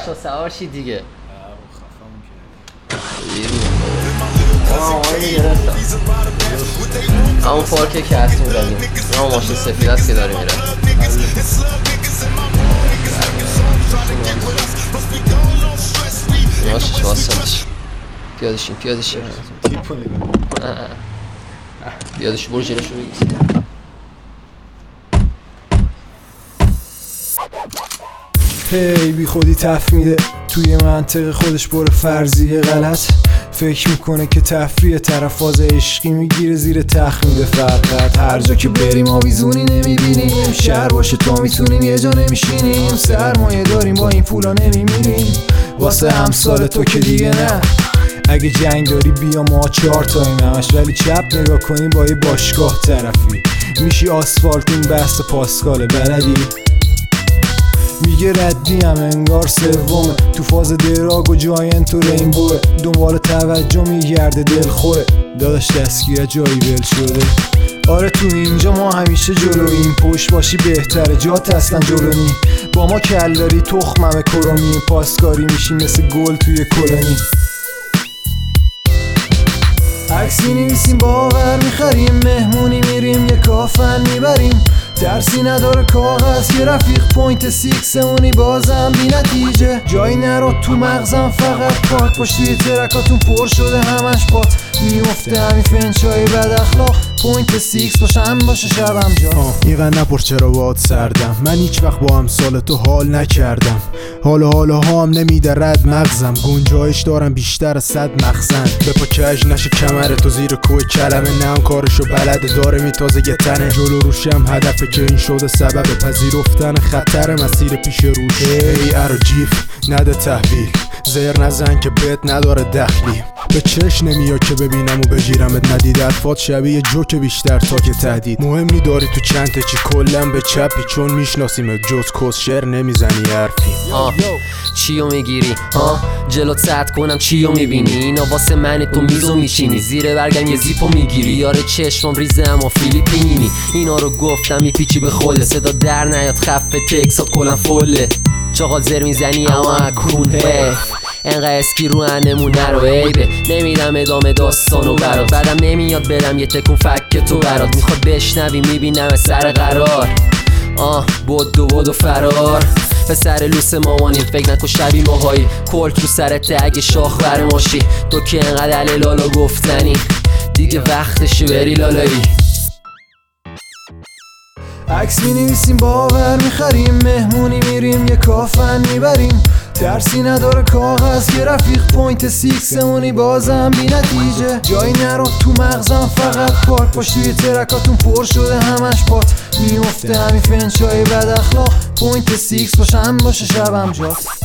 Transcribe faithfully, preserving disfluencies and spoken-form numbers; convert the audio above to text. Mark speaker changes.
Speaker 1: هشتاد سوار شید دیگه. آه آمانی گرفتم همون پارکه که هست میزنیم همون ماشین سفید هست که داره میره ناشش واسمش پیادشیم پیادشیم پیادش برو جلوشو بگیریم.
Speaker 2: هی بی خودی تف میده توی منطق خودش بره فرضیه غلط فکر میکنه که تفریح طرف فاز عشقی میگیره زیر تخت میده فقط هر جا که بریم آویزونی نمیبینیم شهر باشه تا میتونیم یه جا نمیشینیم سرمایه داریم با این پولا نمیمیریم واسه همسال تو که دیگه نه اگه جنگ داری بیا ما چهار تاییم همش ولی چپ نگاه کنی با یه باشگاه طرفی میشی آسفالت این بحث پاسکاله بلدی میگه ردی هم انگار سومه تو فاز دراگ و جاینت و رینبوه دنبال توجه میگرده دل خوره داداش دستگیر جایی ول شده آره تو اینجا ما همیشه جلوییم پشت باشی بهتره جات اصلا جلونی با ما کلداری تخممه کرومی پاسکاری میشی مثل گل توی کلونی عکس می‌نویسیم باور میخریم مهمونی میریم یه کافن میبریم درسی نداره کاغذ که رفیق پوینت سیکسمونی بازم بی نتیجه جایی نرو تو مغزم فقط پاک باش توی ترکاتون پر شده همش پات میفته همین فنچای بد اخلاق پوینت سیکس باشم باشه شبم جا
Speaker 3: اینقدر نپرس چرا باد سردم من هیچ وقت با همسال تو حال نکردم حالا حالا ها هم نمیده رد مغزم گنجایش دارم بیشتر از صد مخزن به پا کج نشه کمر تو زیر کوه کلمه نه هم کارشو بلده داره میتازه یه تنه جلو روشم هدفه که این شده سبب پذیرفتن خطر مسیر پیش روش ای ارو جیف نده تحویل زیر نزن که بهت نداره دخلی به چش نمیاد که ببینم و بگیرمت ندید الفات شبیه جوک بیشتر تا که تهدید مهمی داری تو چند چی کلم به چپی چون میشناسیم جز کس شعر نمیزنی حرفی
Speaker 1: آه چیو میگیری ها جلوت سد کنم چیو میبینی اینا واسه من تو میزو میشینی زیر برگم یه زیپو میگیری یاره چشمم ریزه اما فیلیپینی اینا رو گفتم میپیچی به خوله صدا در نیاد خفه تکسات کلم فله چاقال زر میزنی اما اکون حیف انقدر اسکی رو انمونه رو عیبه نمیدم ادامه داستانو برات بعدم نمیاد برم یه تکون فک تو برات میخواد بشنوی میبینم سر قرار آه بود و بود و فرار پسر لوس مامانی فکر نکن شبی ماهایی کلک رو سرت اگه شاخ برماشی تو که انقدر علی لالا گفتنی دیگه وقتشه بری لالایی
Speaker 2: عکس می‌نویسیم باور میخریم مهمونی میریم یه کافن میبریم درسی نداره کاغذ که رفیق پوینت سیکسمونی بازم بی نتیجه جایی نرو تو مغزم فقط پاک باش توی ترکاتون پر شده همش پات میفته همین فنچای بد اخلاق پوینت سیکس باشم باشه شبم جات